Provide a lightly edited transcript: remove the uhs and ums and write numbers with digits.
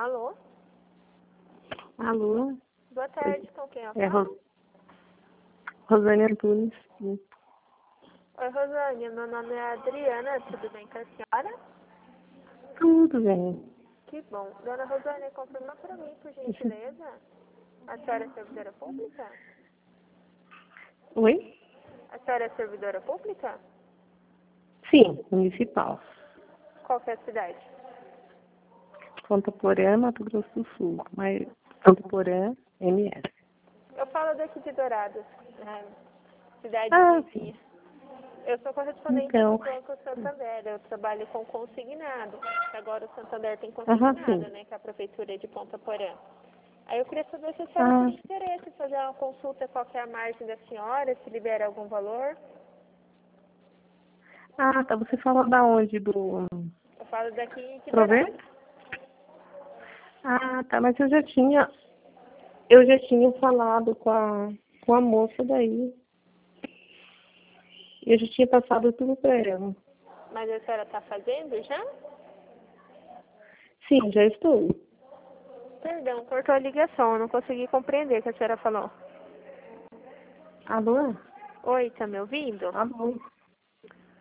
Alô? Alô? Boa tarde, com quem eu É falo? Rosane Antunes. Sim. Oi, Rosane, meu nome é Adriana, tudo bem com a senhora? Tudo bem. Que bom. Dona Rosane, confirma para mim, por gentileza. A senhora é servidora pública? Oi? A senhora é servidora pública? Sim, municipal. Qual que é a cidade? Ponta Porã, Mato Grosso do Sul. Mas Ponta Porã, MS. Eu falo daqui de Dourados, né? Cidade Sim. vizinha. Eu sou correspondente Então. do Banco Santander, eu trabalho com consignado. Agora o Santander tem Sim. consignado, né, que é a prefeitura de Ponta Porã. Aí eu queria saber se a senhora tem interesse em fazer uma consulta, qual que é a margem da senhora, se libera algum valor. Tá. Você fala da onde? Do Eu falo daqui de Prover? Dourados. Tá. Mas eu já tinha falado com a moça daí. Eu já tinha passado tudo para ela. Mas a senhora está fazendo já? Sim, já estou. Perdão, cortou a ligação, eu não consegui compreender o que a senhora falou. Alô? Oi, tá me ouvindo? Alô?